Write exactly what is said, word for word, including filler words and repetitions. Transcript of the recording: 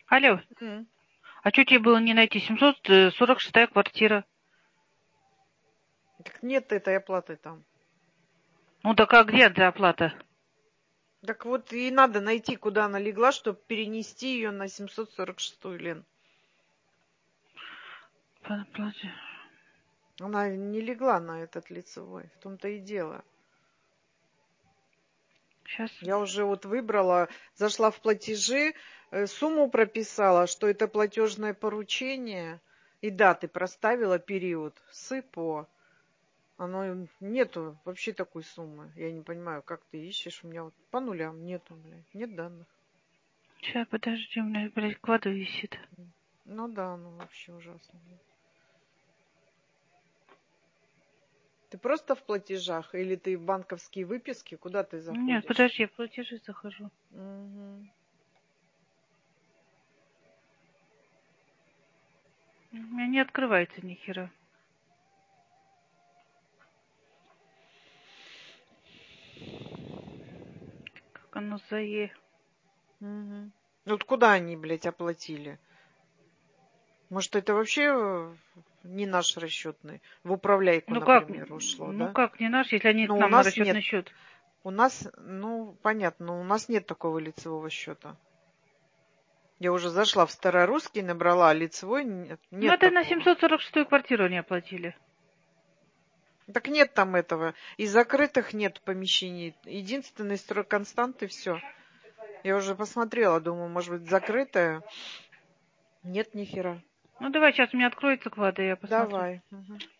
Алло, М. а что тебе было не найти? семьсот сорок шестая квартира. Так нет этой оплаты там. Ну так а где эта оплата? Так вот и надо найти, куда она легла, чтобы перенести ее на семьсот сорок шестую, Лен. Оплата. Она не легла на этот лицевой. В том-то и дело. Сейчас. Я уже вот выбрала, зашла в платежи, э, сумму прописала, что это платежное поручение, и даты проставила период с и по. Оно нету вообще такой суммы. Я не понимаю, как ты ищешь. У меня вот по нулям нету, блядь. Нет данных. Сейчас, подожди, у меня, блядь, кладу висит. Ну да, ну вообще ужасно. Ты просто в платежах или ты в банковские выписки? Куда ты Нет, заходишь? подожди, я в платежи захожу. Мгм. У меня не открывается ни хера. Как оно зае... Мгм. Ну вот куда они, блядь, оплатили? Может, это вообще э, не наш расчетный? В управляйку, Ну как, например, ушло, ну да? как не наш, если они к Но у нам на нас нет. расчетный счет? У нас, ну, понятно, но у нас нет такого лицевого счета. Я уже зашла в Старорусский, набрала лицевой, нет, Ну нет это на такого. семьсот сорок шестую квартиру они оплатили. Так нет там этого. И закрытых нет помещений. Единственный строй константы, все. Я уже посмотрела, думаю, может быть, закрытая. Нет, ни хера. Ну давай, сейчас у меня откроется квада, я посмотрю. Давай. Мгм.